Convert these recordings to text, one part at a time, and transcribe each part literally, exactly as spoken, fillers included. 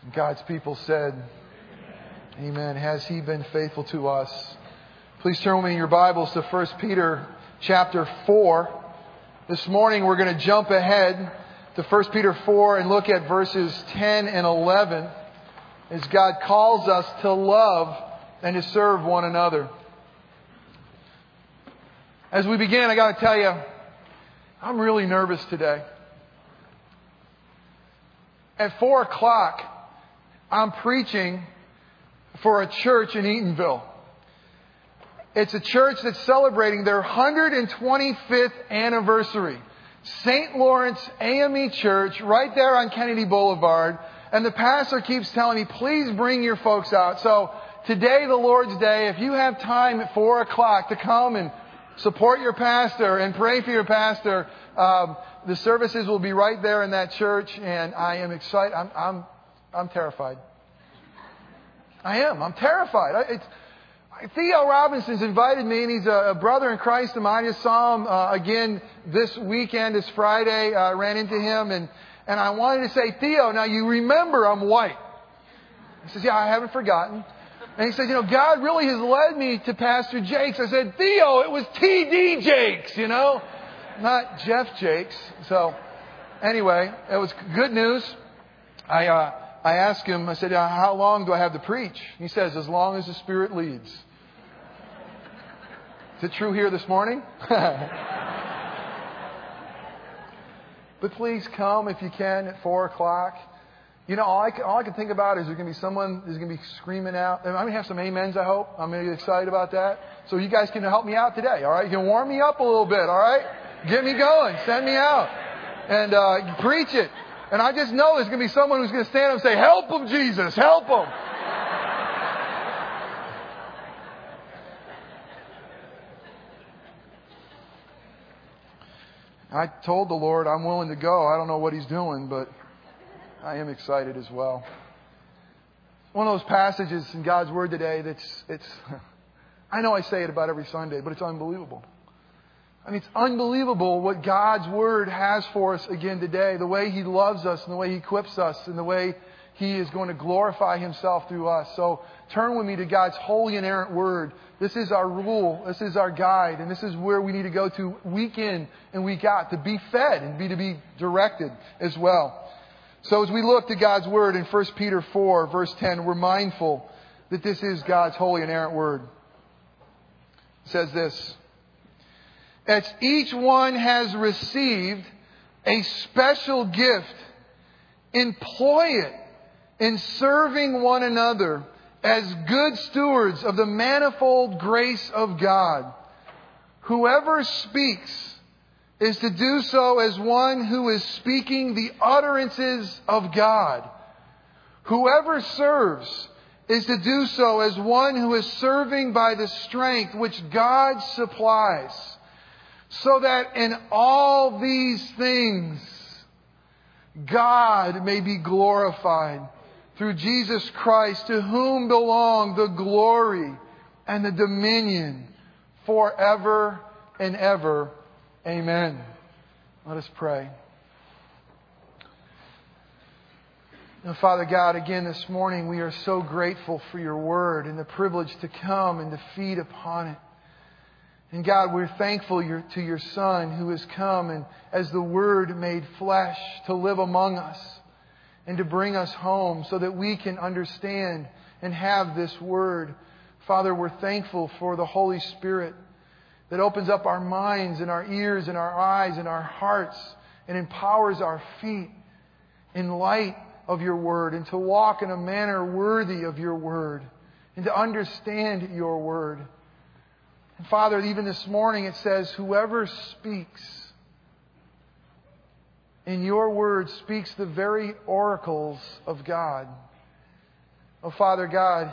God's people said, Amen. Has He been faithful to us? Please turn with me in your Bibles to First Peter chapter four. This morning we're going to jump ahead to First Peter four and look at verses ten and eleven as God calls us to love and to serve one another. As we begin, I got to tell you, I'm really nervous today. At four o'clock, I'm preaching for a church in Eatonville. It's a church that's celebrating their one hundred twenty-fifth anniversary. Saint Lawrence A M E Church, right there on Kennedy Boulevard. And the pastor keeps telling me, please bring your folks out. So today, the Lord's Day, if you have time at four o'clock to come and support your pastor and pray for your pastor, um, the services will be right there in that church. And I am excited. I'm, I'm, I'm terrified. I am. I'm terrified. I, it's, Theo Robinson's invited me, and he's a, a brother in Christ of mine. I just saw him uh, again this weekend, this Friday. I uh, ran into him, and, and I wanted to say, Theo, now you remember I'm white. He says, yeah, I haven't forgotten. And he said, you know, God really has led me to Pastor Jakes. I said, Theo, it was T D Jakes, you know, not Jeff Jakes. So anyway, it was good news. I... Uh, I asked him, I said, how long do I have to preach? He says, as long as the Spirit leads. Is it true here this morning? But please come if you can at four o'clock. You know, all I, can, all I can think about is there's going to be someone who's going to be screaming out. I'm going to have some amens, I hope. I'm going to get excited about that. So you guys can help me out today, all right? You can warm me up a little bit, all right? Get me going. Send me out. And uh, preach it. And I just know there's going to be someone who's going to stand up and say, help them, Jesus, help them. I told the Lord I'm willing to go. I don't know what He's doing, but I am excited as well. One of those passages in God's Word today that's, it's, I know I say it about every Sunday, but it's unbelievable. I mean, it's unbelievable what God's Word has for us again today. The way He loves us and the way He equips us and the way He is going to glorify Himself through us. So turn with me to God's holy inerrant Word. This is our rule. This is our guide. And this is where we need to go to week in and week out to be fed and be to be directed as well. So as we look to God's Word in First Peter four, verse ten, we're mindful that this is God's holy inerrant Word. It says this. As each one has received a special gift, employ it in serving one another as good stewards of the manifold grace of God. Whoever speaks is to do so as one who is speaking the utterances of God. Whoever serves is to do so as one who is serving by the strength which God supplies. So that in all these things, God may be glorified through Jesus Christ, to whom belong the glory and the dominion forever and ever. Amen. Let us pray. Now, Father God, again this morning we are so grateful for Your Word and the privilege to come and to feed upon it. And God, we're thankful to Your Son who has come and as the Word made flesh to live among us and to bring us home so that we can understand and have this Word. Father, we're thankful for the Holy Spirit that opens up our minds and our ears and our eyes and our hearts and empowers our feet in light of Your Word and to walk in a manner worthy of Your Word and to understand Your Word. And Father, even this morning it says, whoever speaks in Your Word speaks the very oracles of God. Oh, Father God,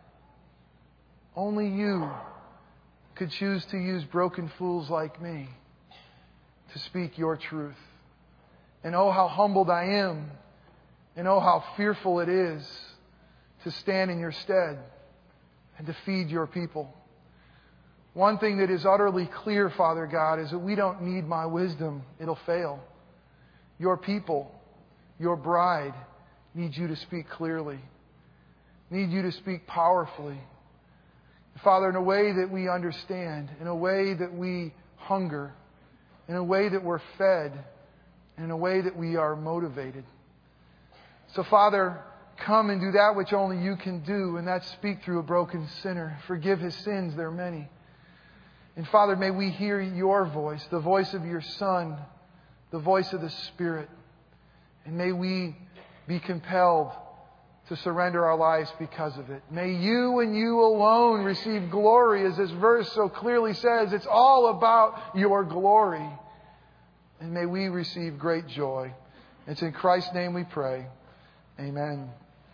only You could choose to use broken fools like me to speak Your truth. And oh, how humbled I am. And oh, how fearful it is to stand in Your stead and to feed Your people. One thing that is utterly clear, Father God, is that we don't need my wisdom. It'll fail. Your people, Your bride, need you to speak clearly, need you to speak powerfully. Father, in a way that we understand, in a way that we hunger, in a way that we're fed, in a way that we are motivated. So, Father, come and do that which only you can do, and that's speak through a broken sinner. Forgive his sins, they're many. And Father, may we hear your voice, the voice of your Son, the voice of the Spirit. And may we be compelled to surrender our lives because of it. May you and you alone receive glory, as this verse so clearly says. It's all about your glory. And may we receive great joy. It's in Christ's name we pray. Amen.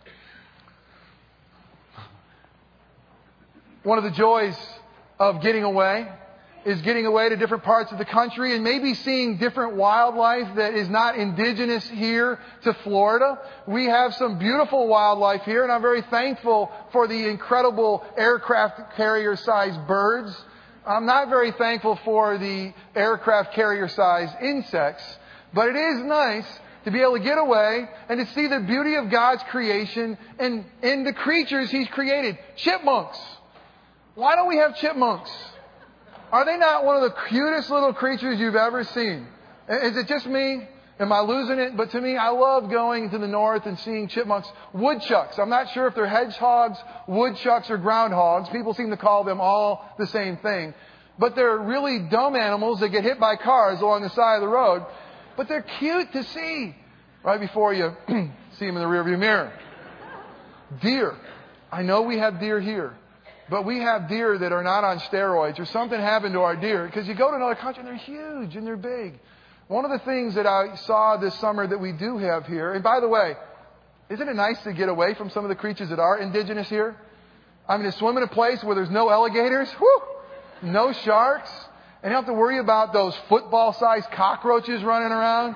One of the joys of getting away is getting away to different parts of the country and maybe seeing different wildlife that is not indigenous here to Florida. We have some beautiful wildlife here, and I'm very thankful for the incredible aircraft carrier-sized birds. I'm not very thankful for the aircraft carrier-sized insects, but it is nice to be able to get away and to see the beauty of God's creation and in the creatures He's created. Chipmunks. Why don't we have chipmunks? Are they not one of the cutest little creatures you've ever seen? Is it just me? Am I losing it? But to me, I love going to the north and seeing chipmunks. Woodchucks. I'm not sure if they're hedgehogs, woodchucks, or groundhogs. People seem to call them all the same thing. But they're really dumb animals that get hit by cars along the side of the road. But they're cute to see right before you see them in the rearview mirror. Deer. I know we have deer here. But we have deer that are not on steroids, or something happened to our deer. Because you go to another country and they're huge and they're big. One of the things that I saw this summer that we do have here, and by the way, isn't it nice to get away from some of the creatures that are indigenous here? I mean, to swim in a place where there's no alligators, whoo, no sharks, and you don't have to worry about those football-sized cockroaches running around.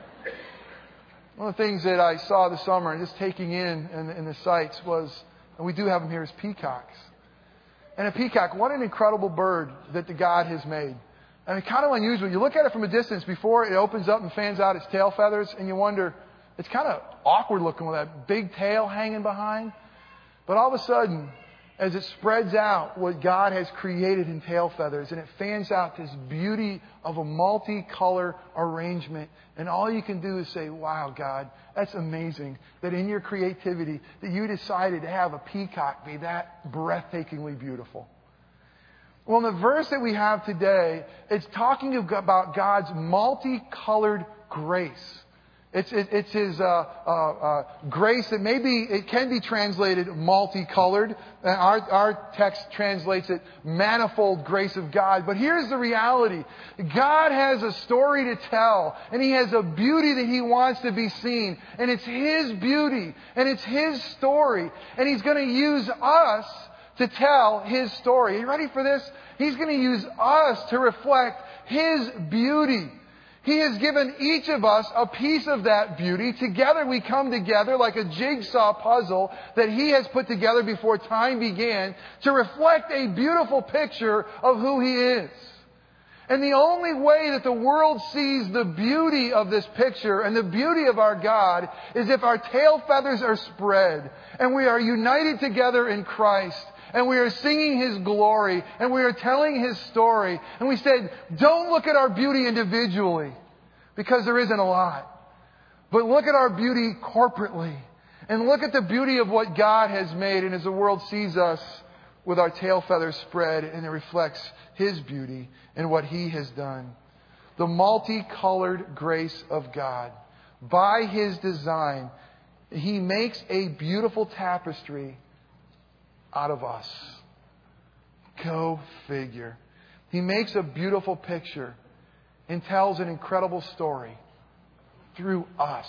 One of the things that I saw this summer and just taking in in, in the sights was, and we do have them here, is peacocks. And a peacock, what an incredible bird that the God has made. I mean, kind of unusual. You look at it from a distance before it opens up and fans out its tail feathers, and you wonder, it's kind of awkward looking with that big tail hanging behind. But all of a sudden, as it spreads out what God has created in tail feathers, and it fans out this beauty of a multicolor arrangement, and all you can do is say, wow, God, that's amazing that in your creativity that you decided to have a peacock be that breathtakingly beautiful. Well, in the verse that we have today, it's talking about God's multicolored grace. It's, it, it's His uh, uh, uh, grace that maybe it can be translated multicolored. Our, our text translates it manifold grace of God. But here's the reality. God has a story to tell, and He has a beauty that He wants to be seen. And it's His beauty, and it's His story. And He's going to use us to tell His story. Are you ready for this? He's going to use us to reflect His beauty. He has given each of us a piece of that beauty. Together we come together like a jigsaw puzzle that He has put together before time began to reflect a beautiful picture of who He is. And the only way that the world sees the beauty of this picture and the beauty of our God is if our tail feathers are spread and we are united together in Christ. And we are singing His glory. And we are telling His story. And we said, don't look at our beauty individually. Because there isn't a lot. But look at our beauty corporately. And look at the beauty of what God has made. And as the world sees us with our tail feathers spread. And it reflects His beauty and what He has done. The multicolored grace of God. By His design, He makes a beautiful tapestry out of us. Go figure. He makes a beautiful picture and tells an incredible story through us.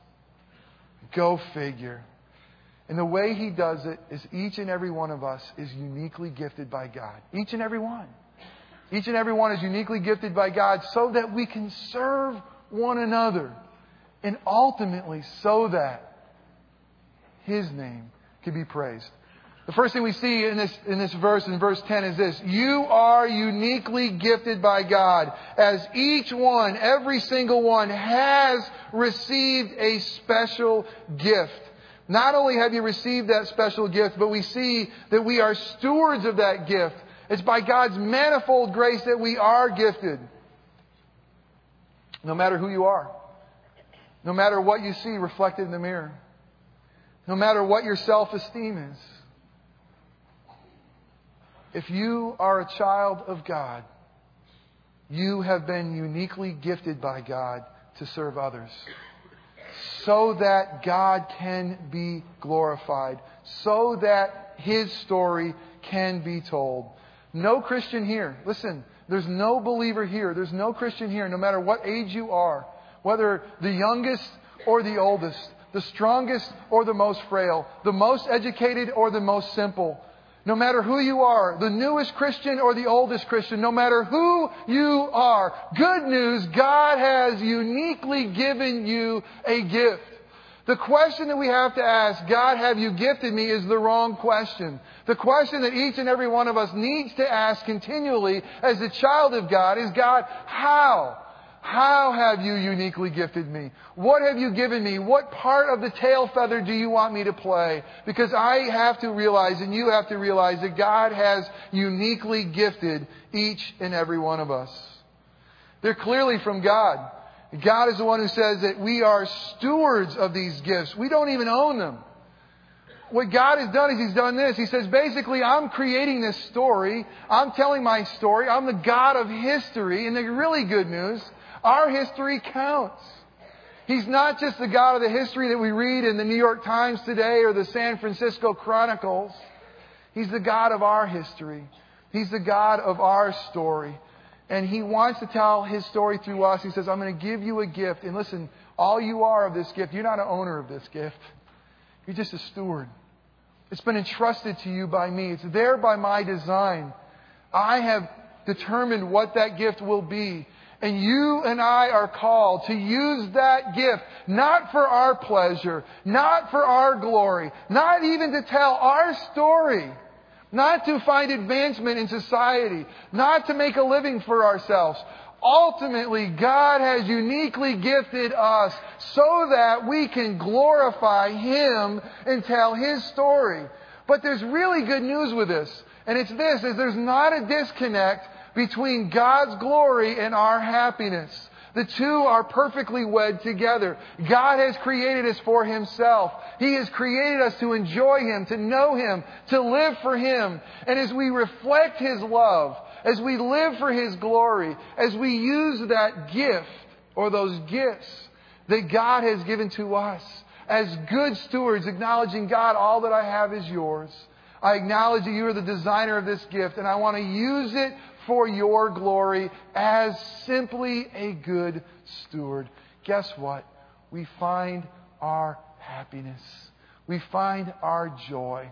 Go figure. And the way He does it is each and every one of us is uniquely gifted by God. Each and every one. Each and every one is uniquely gifted by God so that we can serve one another. And ultimately so that His name can be praised. The first thing we see in this, in this verse, in verse ten, is this. You are uniquely gifted by God, as each one, every single one, has received a special gift. Not only have you received that special gift, but we see that we are stewards of that gift. It's by God's manifold grace that we are gifted. No matter who you are. No matter what you see reflected in the mirror. No matter what your self-esteem is. If you are a child of God, you have been uniquely gifted by God to serve others. So that God can be glorified. So that His story can be told. No Christian here, listen, there's no believer here, there's no Christian here, no matter what age you are, whether the youngest or the oldest, the strongest or the most frail, the most educated or the most simple, no matter who you are, the newest Christian or the oldest Christian, no matter who you are, good news, God has uniquely given you a gift. The question that we have to ask, God, have you gifted me, is the wrong question. The question that each and every one of us needs to ask continually as a child of God is, God, how? How have you uniquely gifted me? What have you given me? What part of the tail feather do you want me to play? Because I have to realize, and you have to realize, that God has uniquely gifted each and every one of us. They're clearly from God. God is the one who says that we are stewards of these gifts. We don't even own them. What God has done is He's done this. He says, basically, I'm creating this story. I'm telling my story. I'm the God of history. And the really good news, our history counts. He's not just the God of the history that we read in the New York Times today or the San Francisco Chronicles. He's the God of our history. He's the God of our story. And He wants to tell His story through us. He says, I'm going to give you a gift. And listen, all you are of this gift, you're not an owner of this gift. You're just a steward. It's been entrusted to you by me. It's there by my design. I have determined what that gift will be. And you and I are called to use that gift, not for our pleasure, not for our glory, not even to tell our story, not to find advancement in society, not to make a living for ourselves. Ultimately, God has uniquely gifted us so that we can glorify Him and tell His story. But there's really good news with this. And it's this, is there's not a disconnect between God's glory and our happiness. The two are perfectly wed together. God has created us for Himself. He has created us to enjoy Him, to know Him, to live for Him. And as we reflect His love, as we live for His glory, as we use that gift or those gifts that God has given to us as good stewards, acknowledging, God, all that I have is yours. I acknowledge that you are the designer of this gift, and I want to use it for your glory as simply a good steward. Guess what? We find our happiness. We find our joy.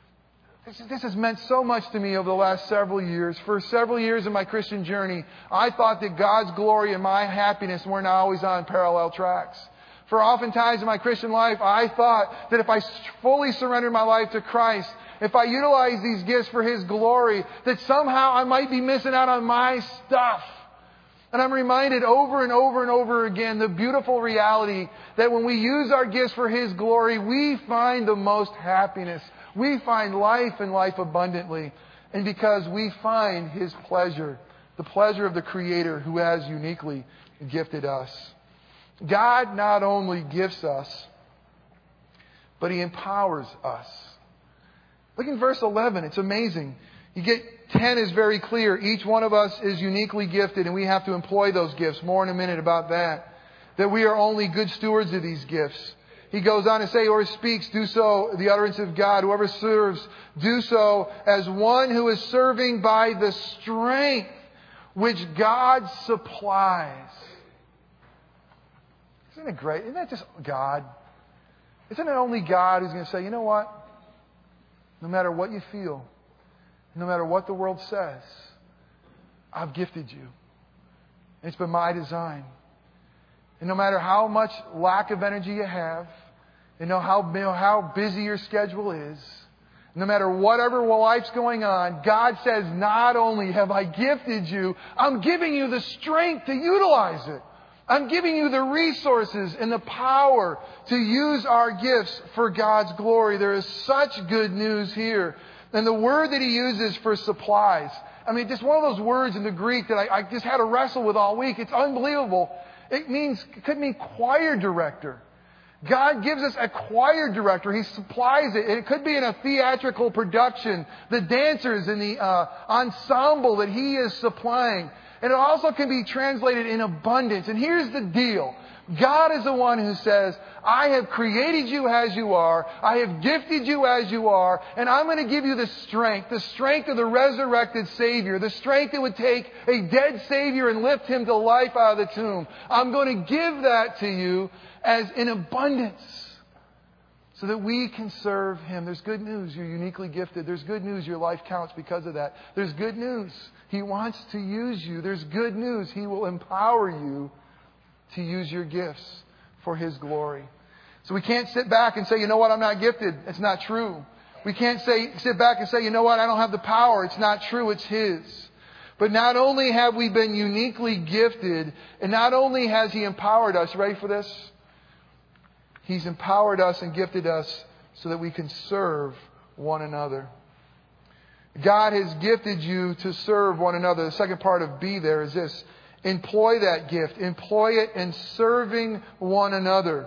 This, this has meant so much to me over the last several years. For several years in my Christian journey, I thought that God's glory and my happiness weren't always on parallel tracks. For oftentimes in my Christian life, I thought that if I fully surrendered my life to Christ, if I utilize these gifts for His glory, that somehow I might be missing out on my stuff. And I'm reminded over and over and over again the beautiful reality that when we use our gifts for His glory, we find the most happiness. We find life and life abundantly. And because we find His pleasure, the pleasure of the Creator who has uniquely gifted us. God not only gifts us, but He empowers us. Look in verse eleven. It's amazing. You get ten is very clear. Each one of us is uniquely gifted, and we have to employ those gifts. More in a minute about that. That we are only good stewards of these gifts. He goes on to say, whoever speaks, do so, the utterance of God. Whoever serves, do so as one who is serving by the strength which God supplies. Isn't it great? Isn't that just God? Isn't it only God who's going to say, you know what? No matter what you feel, no matter what the world says, I've gifted you. It's been my design. And no matter how much lack of energy you have, and know how, you know, how busy your schedule is, no matter whatever life's going on, God says, not only have I gifted you, I'm giving you the strength to utilize it. I'm giving you the resources and the power to use our gifts for God's glory. There is such good news here. And the word that he uses for supplies, I mean, just one of those words in the Greek that I, I just had to wrestle with all week. It's unbelievable. It means, it could mean choir director. God gives us a choir director. He supplies it. It could be in a theatrical production, the dancers and the uh, ensemble that he is supplying. And it also can be translated in abundance. And here's the deal. God is the one who says, I have created you as you are. I have gifted you as you are. And I'm going to give you the strength, the strength of the resurrected Savior, the strength that would take a dead Savior and lift him to life out of the tomb. I'm going to give that to you as in abundance so that we can serve him. There's good news. You're uniquely gifted. There's good news. Your life counts because of that. There's good news. He wants to use you. There's good news. He will empower you to use your gifts for his glory. So we can't sit back and say, you know what, I'm not gifted. It's not true. We can't say, sit back and say, you know what, I don't have the power. It's not true. It's his. But not only have we been uniquely gifted, and not only has he empowered us, ready for this? He's empowered us and gifted us so that we can serve one another. God has gifted you to serve one another. The second part of B there is this. Employ that gift. Employ it in serving one another.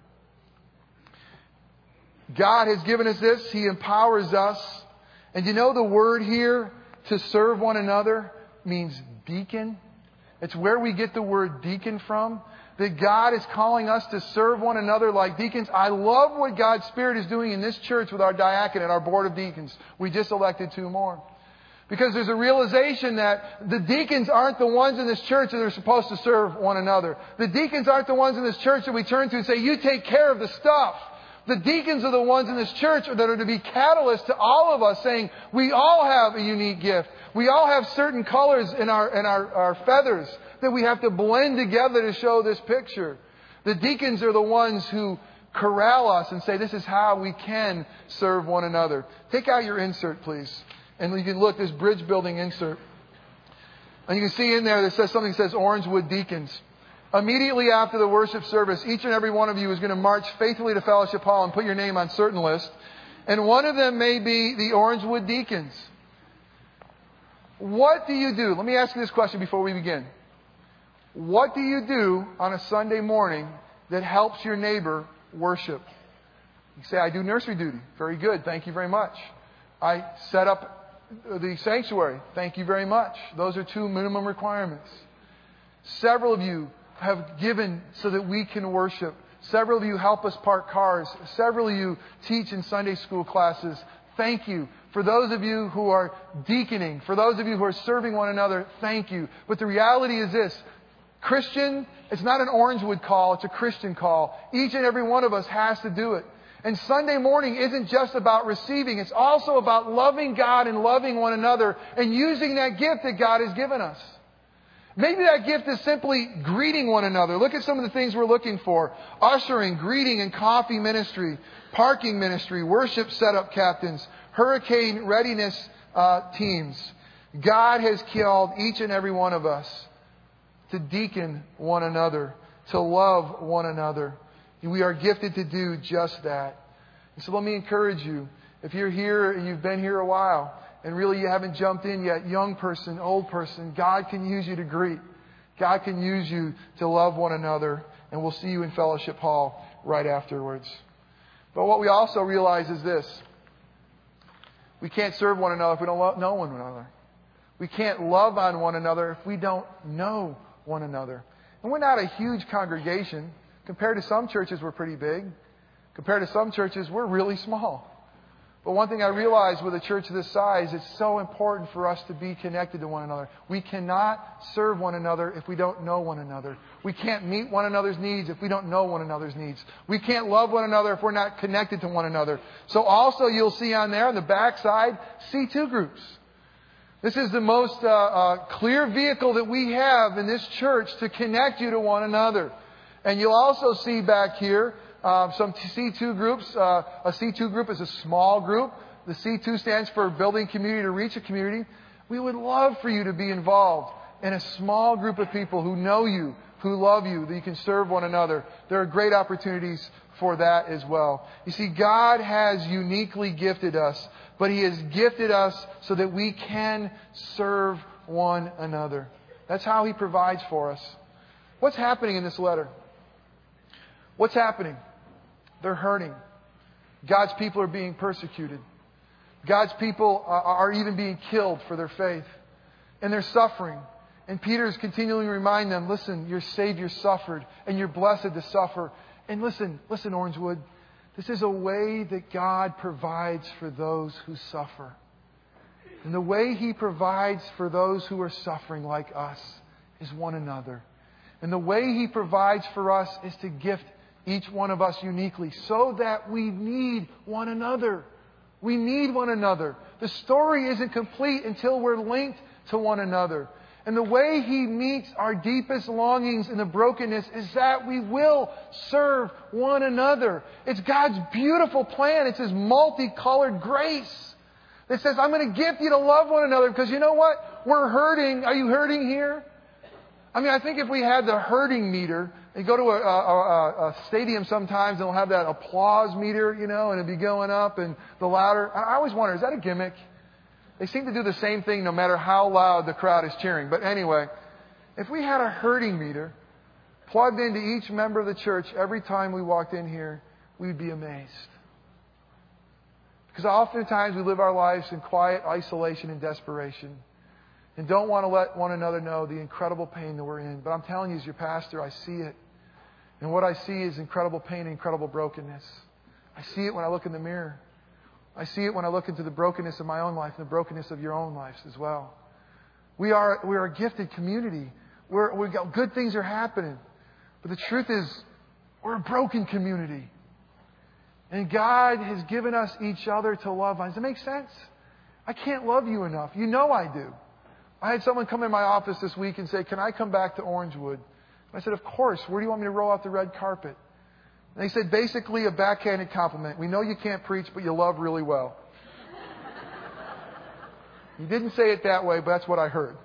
God has given us this. He empowers us. And you know the word here, to serve one another, means deacon. It's where we get the word deacon from. That God is calling us to serve one another like deacons. I love what God's Spirit is doing in this church with our diaconate, our board of deacons. We just elected two more. Because there's a realization that the deacons aren't the ones in this church that are supposed to serve one another. The deacons aren't the ones in this church that we turn to and say, you take care of the stuff. The deacons are the ones in this church that are to be catalysts to all of us, saying we all have a unique gift. We all have certain colors in our in our, our feathers that we have to blend together to show this picture. The deacons are the ones who corral us and say, this is how we can serve one another. Take out your insert, please. And you can look, this bridge building insert. And you can see in there that says something that says Orangewood Deacons. Immediately after the worship service, each and every one of you is going to march faithfully to Fellowship Hall and put your name on certain list. And one of them may be the Orangewood Deacons. What do you do? Let me ask you this question before we begin. What do you do on a Sunday morning that helps your neighbor worship? You say, I do nursery duty. Very good. Thank you very much. I set up the sanctuary. Thank you very much. Those are two minimum requirements. Several of you have given so that we can worship. Several of you help us park cars. Several of you teach in Sunday school classes. Thank you. For those of you who are deaconing, for those of you who are serving one another, thank you. But the reality is this. Christian, it's not an Orangewood call, it's a Christian call. Each and every one of us has to do it. And Sunday morning isn't just about receiving, it's also about loving God and loving one another and using that gift that God has given us. Maybe that gift is simply greeting one another. Look at some of the things we're looking for. Ushering, greeting and coffee ministry, parking ministry, worship setup captains, hurricane readiness uh, teams. God has called each and every one of us to deacon one another, to love one another. We are gifted to do just that. And so let me encourage you. If you're here and you've been here a while and really you haven't jumped in yet, young person, old person, God can use you to greet. God can use you to love one another. And we'll see you in Fellowship Hall right afterwards. But what we also realize is this. We can't serve one another if we don't love, know one another. We can't love on one another if we don't know one another. And we're not a huge congregation. Compared to some churches, we're pretty big. Compared to some churches, we're really small. But one thing I realize with a church this size, it's so important for us to be connected to one another. We cannot serve one another if we don't know one another. We can't meet one another's needs if we don't know one another's needs. We can't love one another if we're not connected to one another. So also you'll see on there on the back side, C two groups. This is the most uh, uh, clear vehicle that we have in this church to connect you to one another. And you'll also see back here uh, some C two groups. Uh, a C two group is a small group. The C two stands for Building Community to Reach a Community. We would love for you to be involved in a small group of people who know you, who love you, that you can serve one another. There are great opportunities for that as well. You see, God has uniquely gifted us, but He has gifted us so that we can serve one another. That's how He provides for us. What's happening in this letter? What's happening? They're hurting. God's people are being persecuted. God's people are even being killed for their faith. And they're suffering. And Peter is continually reminding them, listen, your Savior suffered, and you're blessed to suffer. And listen, listen, Orangewood, this is a way that God provides for those who suffer. And the way He provides for those who are suffering like us is one another. And the way He provides for us is to gift each one of us uniquely so that we need one another. We need one another. The story isn't complete until we're linked to one another. And the way He meets our deepest longings in the brokenness is that we will serve one another. It's God's beautiful plan. It's His multicolored grace that says, I'm going to gift you to love one another because you know what? We're hurting. Are you hurting here? I mean, I think if we had the hurting meter, you go to a, a, a stadium sometimes and they'll have that applause meter, you know, and it'll be going up and the louder. I always wonder, is that a gimmick? They seem to do the same thing no matter how loud the crowd is cheering. But anyway, if we had a hurting meter plugged into each member of the church every time we walked in here, we'd be amazed. Because oftentimes we live our lives in quiet isolation and desperation and don't want to let one another know the incredible pain that we're in. But I'm telling you, as your pastor, I see it. And what I see is incredible pain and incredible brokenness. I see it when I look in the mirror. I see it when I look into the brokenness of my own life and the brokenness of your own lives as well. We are, we are a gifted community. We're, we've got good things are happening. But the truth is, we're a broken community. And God has given us each other to love. Does it make sense? I can't love you enough. You know I do. I had someone come in my office this week and say, can I come back to Orangewood? I said, of course. Where do you want me to roll out the red carpet? And they said, basically a backhanded compliment. We know you can't preach, but you love really well. You didn't say it that way, but that's what I heard.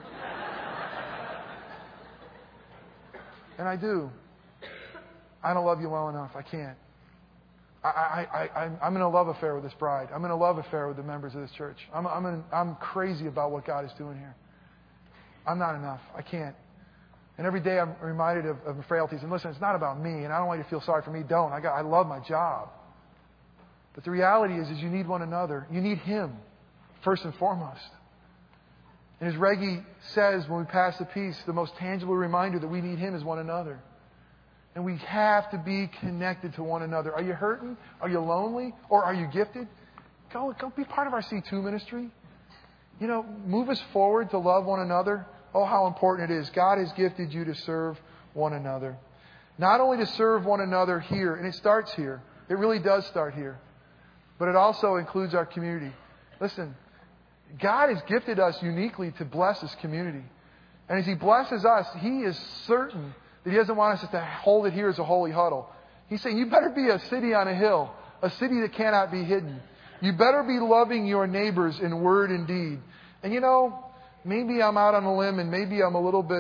And I do. I don't love you well enough. I can't. I, I, I, I'm in a love affair with this bride. I'm in a love affair with the members of this church. I'm, I'm, in, I'm crazy about what God is doing here. I'm not enough. I can't. And every day I'm reminded of, of frailties. And listen, it's not about me, and I don't want you to feel sorry for me. Don't. I got. I love my job. But the reality is, is you need one another. You need Him, first and foremost. And as Reggie says when we pass the peace, the most tangible reminder that we need Him is one another. And we have to be connected to one another. Are you hurting? Are you lonely? Or are you gifted? Go, go be part of our C two ministry. You know, move us forward to love one another. Oh, how important it is. God has gifted you to serve one another. Not only to serve one another here, and it starts here. It really does start here. But it also includes our community. Listen, God has gifted us uniquely to bless His community. And as He blesses us, He is certain that He doesn't want us just to hold it here as a holy huddle. He's saying, you better be a city on a hill, a city that cannot be hidden. You better be loving your neighbors in word and deed. And you know, maybe I'm out on a limb and maybe I'm a little bit,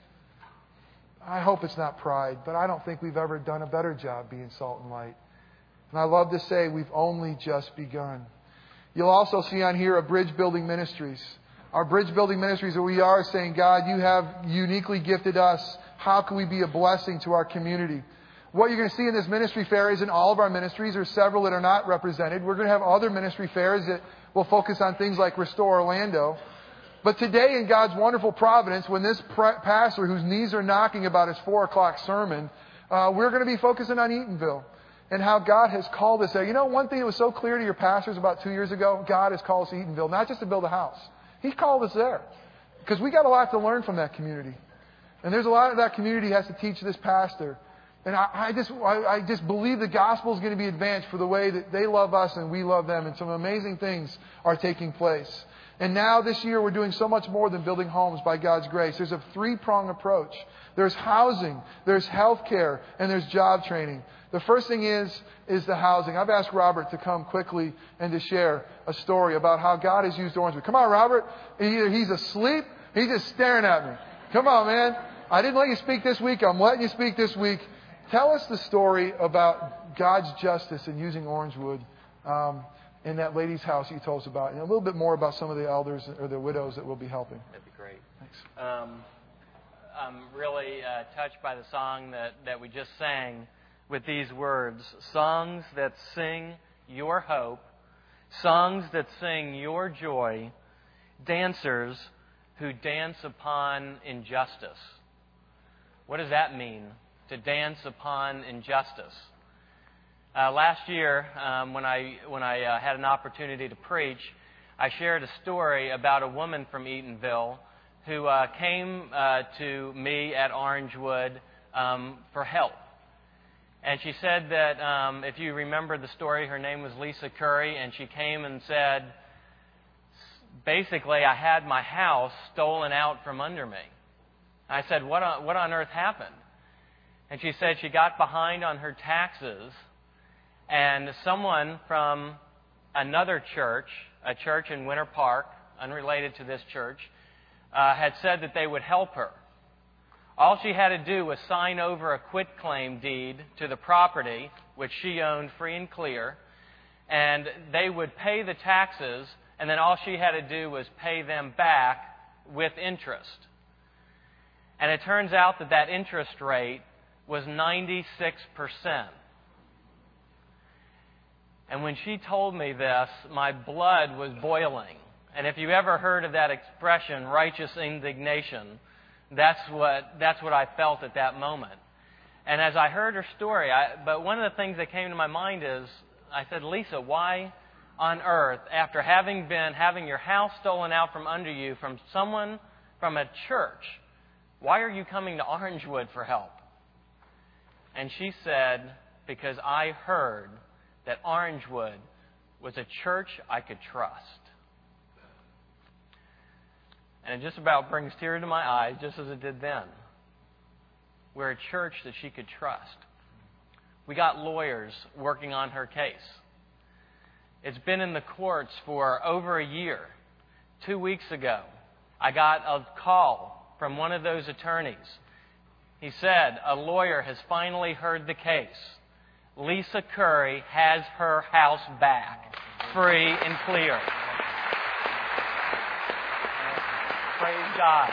I hope it's not pride, but I don't think we've ever done a better job being salt and light. And I love to say we've only just begun. You'll also see on here a Bridge Building Ministries. Our Bridge Building Ministries, where we are saying, God, you have uniquely gifted us. How can we be a blessing to our community? What you're going to see in this ministry fair is in all of our ministries. There's several that are not represented. We're going to have other ministry fairs that will focus on things like Restore Orlando. But today, in God's wonderful providence, when this pastor, whose knees are knocking about his four o'clock sermon, uh, we're going to be focusing on Eatonville and how God has called us there. You know, one thing that was so clear to your pastors about two years ago, God has called us to Eatonville, not just to build a house. He called us there because we got a lot to learn from that community. And there's a lot of that community has to teach this pastor. And I, I just I, I just believe the gospel is going to be advanced for the way that they love us and we love them. And some amazing things are taking place. And now this year we're doing so much more than building homes by God's grace. There's a three-prong approach. There's housing, there's health care, and there's job training. The first thing is, is the housing. I've asked Robert to come quickly and to share a story about how God has used Orangewood. Come on, Robert. Either he's asleep, he's just staring at me. Come on, man. I didn't let you speak this week. I'm letting you speak this week. Tell us the story about God's justice in using Orangewood um, in that lady's house you told us about, and a little bit more about some of the elders or the widows that we'll be helping. That'd be great. Thanks. Um, I'm really uh, touched by the song that, that we just sang with these words. Songs that sing your hope, songs that sing your joy, dancers who dance upon injustice. What does that mean, to dance upon injustice? Uh, last year, um, when I when I uh, had an opportunity to preach, I shared a story about a woman from Eatonville who uh, came uh, to me at Orangewood um, for help. And she said that, um, if you remember the story, her name was Lisa Curry, and she came and said, basically, I had my house stolen out from under me. I said, what on, what on earth happened? And she said she got behind on her taxes, and someone from another church, a church in Winter Park, unrelated to this church, uh, had said that they would help her. All she had to do was sign over a quitclaim deed to the property, which she owned free and clear, and they would pay the taxes, and then all she had to do was pay them back with interest. And it turns out that that interest rate was ninety-six percent. And when she told me this, my blood was boiling. And if you ever heard of that expression, righteous indignation, that's what that's what I felt at that moment. And as I heard her story, I, but one of the things that came to my mind is, I said, Lisa, why on earth, after having been having your house stolen out from under you from someone from a church, why are you coming to Orangewood for help? And she said, because I heard that Orangewood was a church I could trust. And it just about brings tears to my eyes, just as it did then. We're a church that she could trust. We got lawyers working on her case. It's been in the courts for over a year. Two weeks ago, I got a call from one of those attorneys. He said, a lawyer has finally heard the case. Lisa Curry has her house back, free and clear. Praise God.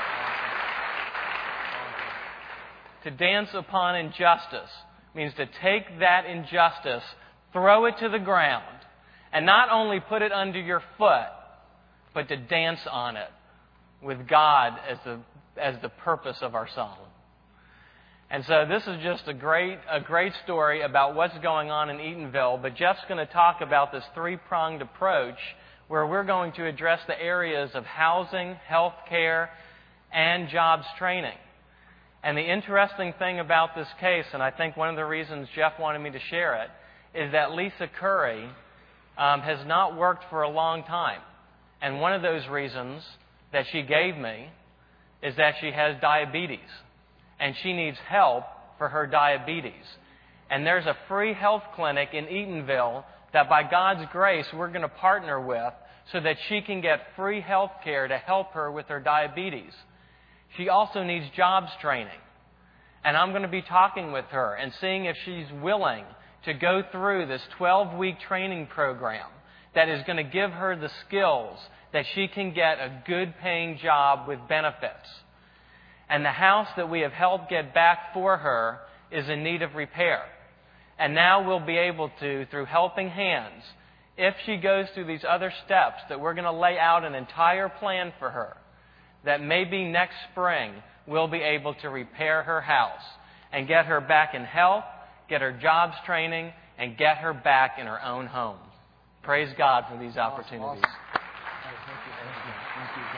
To dance upon injustice means to take that injustice, throw it to the ground, and not only put it under your foot, but to dance on it with God as the as the purpose of our song. And so this is just a great a great story about what's going on in Eatonville, but Jeff's going to talk about this three-pronged approach where we're going to address the areas of housing, health care, and jobs training. And the interesting thing about this case, and I think one of the reasons Jeff wanted me to share it, is that Lisa Curry um, has not worked for a long time. And one of those reasons that she gave me is that she has diabetes. And she needs help for her diabetes. And there's a free health clinic in Eatonville that by God's grace we're going to partner with so that she can get free health care to help her with her diabetes. She also needs jobs training. And I'm going to be talking with her and seeing if she's willing to go through this twelve-week training program that is going to give her the skills that she can get a good-paying job with benefits. And the house that we have helped get back for her is in need of repair. And now we'll be able to, through helping hands, if she goes through these other steps, that we're going to lay out an entire plan for her, that maybe next spring we'll be able to repair her house and get her back in health, get her jobs training, and get her back in her own home. Praise God for these opportunities. Awesome. Awesome. Thank you. Thank you. Thank you.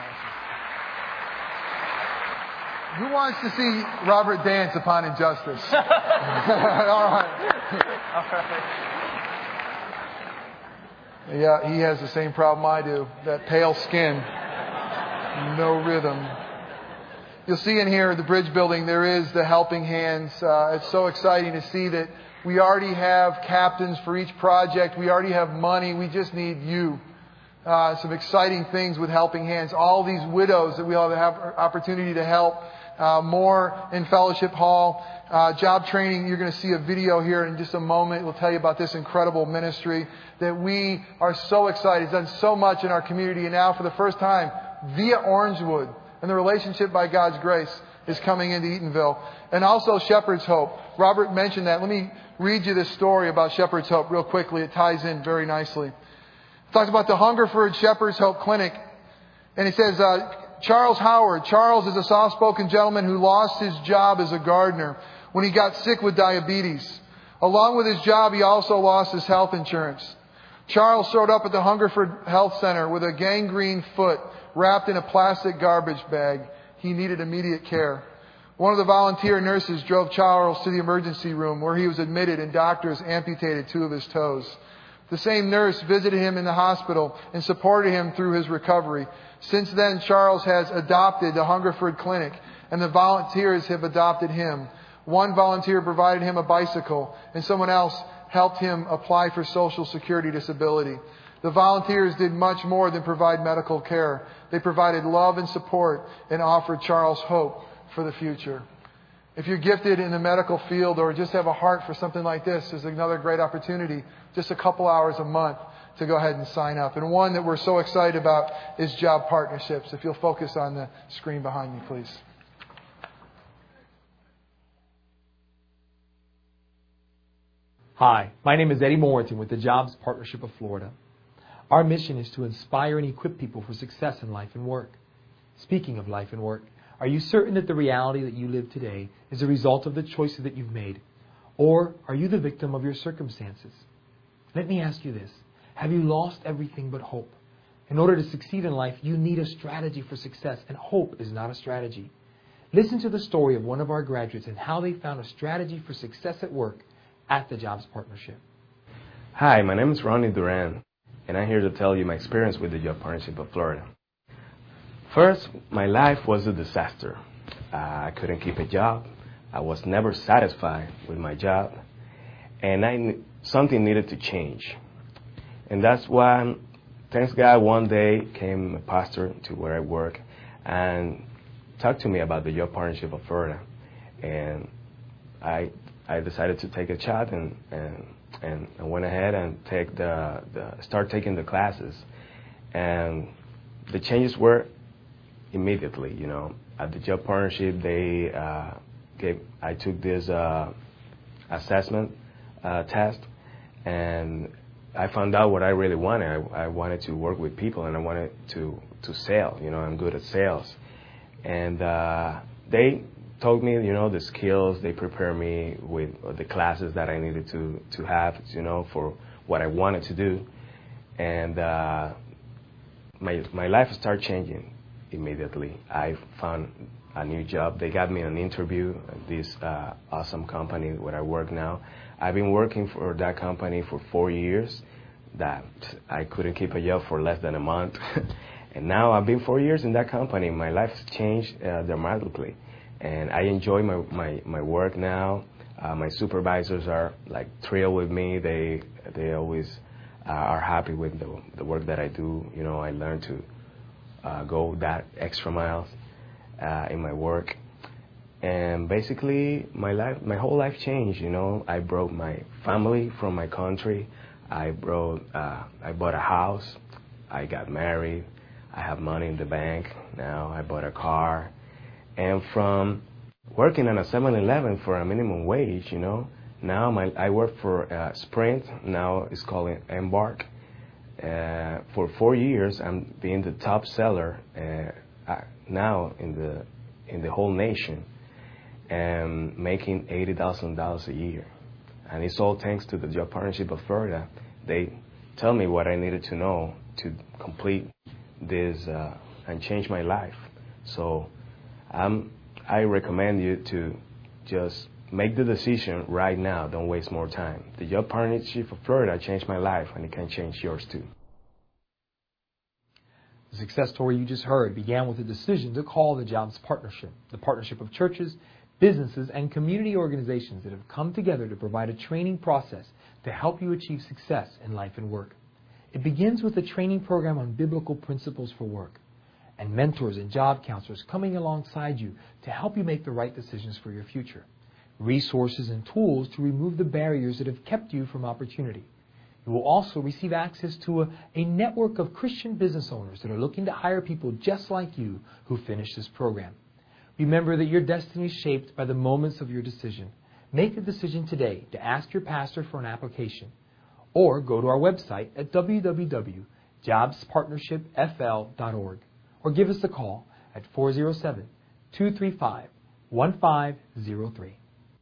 Awesome. Who wants to see Robert dance upon injustice? All right. All right. Yeah, he has the same problem I do. That pale skin. No rhythm. You'll see in here, the bridge building, there is the helping hands. Uh, it's so exciting to see that we already have captains for each project. We already have money. We just need you. Uh, some exciting things with helping hands. All these widows that we all have opportunity to help. uh, more in Fellowship Hall. Uh, job training, you're going to see a video here in just a moment. We'll tell you about this incredible ministry that we are so excited. It's done so much in our community, and now for the first time via Orangewood, and the relationship by God's grace is coming into Eatonville. And also Shepherd's Hope. Robert mentioned that. Let me read you this story about Shepherd's Hope real quickly. It ties in very nicely. It talks about the Hungerford Shepherd's Hope Clinic. And it says, uh, Charles Howard. Charles is a soft-spoken gentleman who lost his job as a gardener when he got sick with diabetes. Along with his job, he also lost his health insurance. Charles showed up at the Hungerford Health Center with a gangrene foot wrapped in a plastic garbage bag. He needed immediate care. One of the volunteer nurses drove Charles to the emergency room where he was admitted, and doctors amputated two of his toes. The same nurse visited him in the hospital and supported him through his recovery. Since then, Charles has adopted the Hungerford Clinic, and the volunteers have adopted him. One volunteer provided him a bicycle, and someone else helped him apply for Social Security disability. The volunteers did much more than provide medical care. They provided love and support and offered Charles hope for the future. If you're gifted in the medical field or just have a heart for something like this, there's another great opportunity, just a couple hours a month, to go ahead and sign up. And one that we're so excited about is job partnerships. If you'll focus on the screen behind me, please. Hi, my name is Eddie Mowerton with the Jobs Partnership of Florida. Our mission is to inspire and equip people for success in life and work. Speaking of life and work, are you certain that the reality that you live today is a result of the choices that you've made? Or are you the victim of your circumstances? Let me ask you this. Have you lost everything but hope? In order to succeed in life, you need a strategy for success, and hope is not a strategy. Listen to the story of one of our graduates and how they found a strategy for success at work at the Jobs Partnership. Hi, my name is Ronnie Duran, and I'm here to tell you my experience with the Job Partnership of Florida. First, my life was a disaster. Uh, I couldn't keep a job. I was never satisfied with my job, and I something needed to change. And that's why, thanks God, one day came a pastor to where I work and talked to me about the Job Partnership of Florida, and I I decided to take a shot and and and I went ahead and take the, the start taking the classes, and the changes were immediately. You know, at the Job Partnership, they uh, gave I took this uh, assessment uh, test, and I found out what I really wanted. I, I wanted to work with people, and I wanted to to sell. You know, I'm good at sales, and uh, they told me, you know, the skills. They prepared me with the classes that I needed to to have, you know, for what I wanted to do, and uh, my my life started changing immediately. I found a new job. They got me an interview at this uh, awesome company where I work now. I've been working for that company for four years. That I couldn't keep a job for less than a month, and now I've been four years in that company. My life's changed uh, dramatically. And I enjoy my, my, my work now. Uh, my supervisors are like thrilled with me. They they always uh, are happy with the the work that I do. You know, I learn to uh, go that extra miles uh, in my work. And basically, my life, my whole life changed. You know, I brought my family from my country. I brought, uh, I bought a house. I got married. I have money in the bank now. I bought a car. And from working on a seven eleven for a minimum wage, you know, now my I work for uh, Sprint. Now it's called Embark. Uh, for four years, I'm being the top seller uh, now in the in the whole nation, and making eighty thousand dollars a year. And it's all thanks to the Job Partnership of Florida. They tell me what I needed to know to complete this uh, and change my life. So. Um, I recommend you to just make the decision right now. Don't waste more time. The Job Partnership of Florida changed my life, and it can change yours too. The success story you just heard began with a decision to call the Jobs Partnership, the partnership of churches, businesses, and community organizations that have come together to provide a training process to help you achieve success in life and work. It begins with a training program on biblical principles for work. and mentors and job counselors coming alongside you to help you make the right decisions for your future. Resources and tools to remove the barriers that have kept you from opportunity. You will also receive access to a, a network of Christian business owners that are looking to hire people just like you who finish this program. Remember that your destiny is shaped by the moments of your decision. Make a decision today to ask your pastor for an application, or go to our website at w w w dot jobs partnership f l dot org, or give us a call at four oh seven, two three five, one five oh three.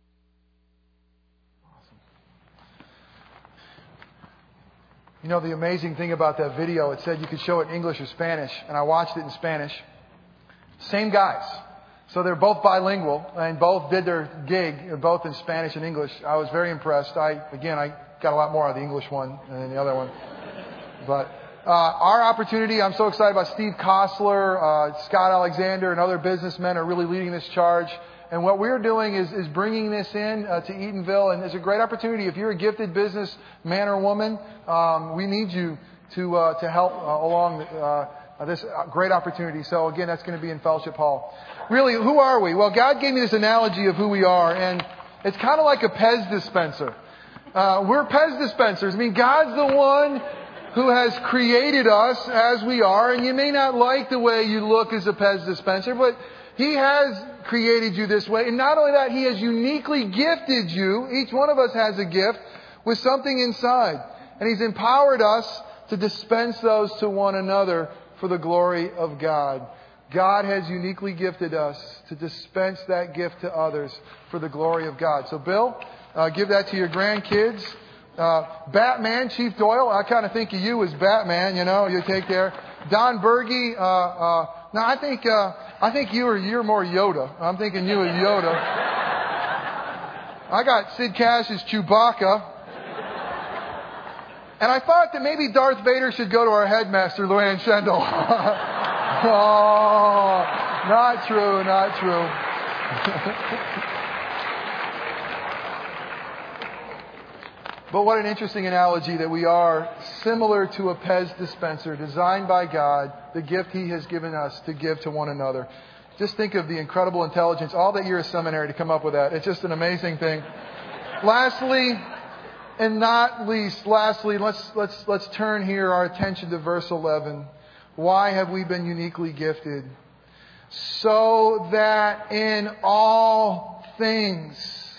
You know, the amazing thing about that video, it said you could show it in English or Spanish, and I watched it in Spanish. Same guys. So they're both bilingual, and both did their gig, both in Spanish and English. I was very impressed. I, again, I got a lot more out of the English one than the other one. But uh, our opportunity, I'm so excited about Steve Kostler, uh, Scott Alexander, and other businessmen are really leading this charge. And what we're doing is, is bringing this in uh, to Eatonville, and it's a great opportunity. If you're a gifted business man or woman, um, we need you to uh, to help uh, along uh, this great opportunity. So again, that's going to be in Fellowship Hall. Really, who are we? Well, God gave me this analogy of who we are, and it's kind of like a Pez dispenser. Uh, we're Pez dispensers. I mean, God's the one who has created us as we are, and you may not like the way you look as a Pez dispenser, but He has created you this way. And not only that, He has uniquely gifted you. Each one of us has a gift with something inside. And He's empowered us to dispense those to one another for the glory of God. God has uniquely gifted us to dispense that gift to others for the glory of God. So Bill, uh, give that to your grandkids. Uh, Batman, Chief Doyle, I kind of think of you as Batman, you know, you take care. Don Berge, uh, uh, no, I think, uh, I think you are, you're more Yoda. I'm thinking you as Yoda. I got Sid Cash as Chewbacca. And I thought that maybe Darth Vader should go to our headmaster, Luann Schendel. Oh, not true, not true. But what an interesting analogy that we are similar to a Pez dispenser designed by God, the gift He has given us to give to one another. Just think of the incredible intelligence, all that year of seminary to come up with that. It's just an amazing thing. Lastly, and not least, lastly, let's let's let's turn here our attention to verse eleven. Why have we been uniquely gifted? So that in all things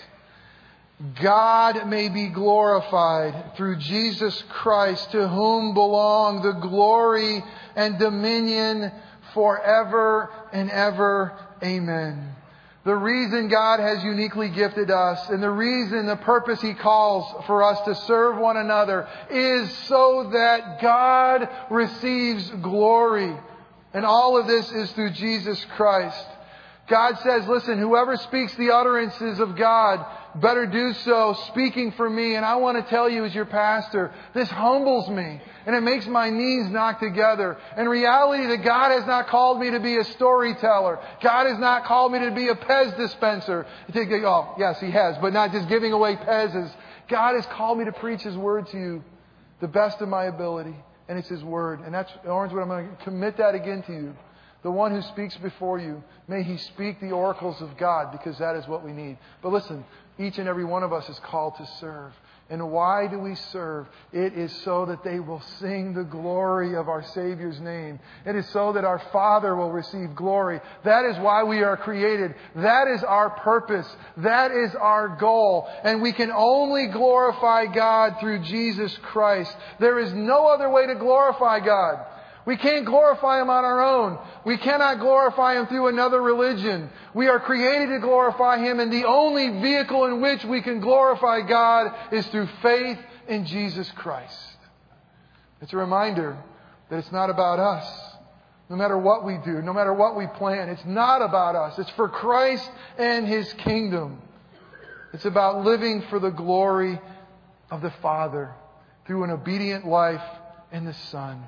God may be glorified through Jesus Christ, to whom belong the glory and dominion forever and ever. Amen. The reason God has uniquely gifted us, and the reason, the purpose He calls for us to serve one another, is so that God receives glory. And all of this is through Jesus Christ. God says, listen, whoever speaks the utterances of God better do so speaking for me. And I want to tell you as your pastor, this humbles me. And it makes my knees knock together. In reality, that God has not called me to be a storyteller. God has not called me to be a Pez dispenser. You think, oh, yes, He has, but not just giving away Pez's. God has called me to preach His Word to you, the best of my ability. And it's His Word. And that's, Orangewood, I'm going to commit that again to you. The one who speaks before you, may he speak the oracles of God, because that is what we need. But listen, each and every one of us is called to serve. And why do we serve? It is so that they will sing the glory of our Savior's name. It is so that our Father will receive glory. That is why we are created. That is our purpose. That is our goal. And we can only glorify God through Jesus Christ. There is no other way to glorify God. We can't glorify Him on our own. We cannot glorify Him through another religion. We are created to glorify Him, and the only vehicle in which we can glorify God is through faith in Jesus Christ. It's a reminder that it's not about us. No matter what we do, no matter what we plan, it's not about us. It's for Christ and His kingdom. It's about living for the glory of the Father through an obedient life in the Son.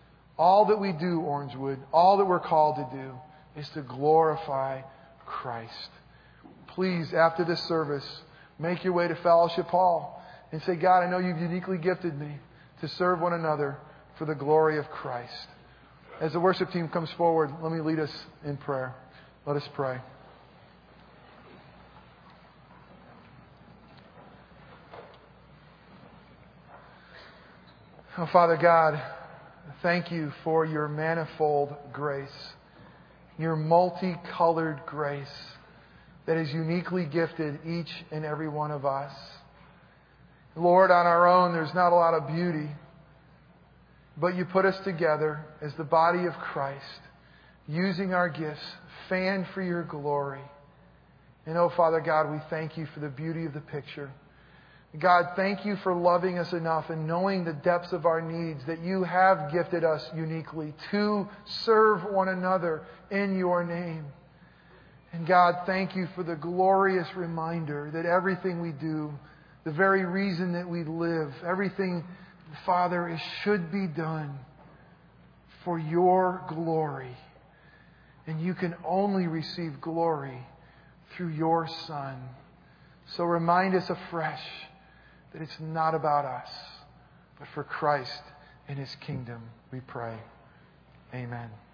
All that we do, Orangewood, all that we're called to do is to glorify Christ. Please, after this service, make your way to Fellowship Hall and say, God, I know You've uniquely gifted me to serve one another for the glory of Christ. As the worship team comes forward, let me lead us in prayer. Let us pray. Oh, Father God, thank you for your manifold grace, your multicolored grace that has uniquely gifted each and every one of us. Lord, on our own, there's not a lot of beauty, but you put us together as the body of Christ, using our gifts, fanned for your glory. And oh, Father God, we thank you for the beauty of the picture. God, thank you for loving us enough and knowing the depths of our needs that you have gifted us uniquely to serve one another in your name. And God, thank you for the glorious reminder that everything we do, the very reason that we live, everything, Father, is, should be done for your glory. And you can only receive glory through your Son. So remind us afresh that it's not about us, but for Christ and His kingdom, we pray. Amen.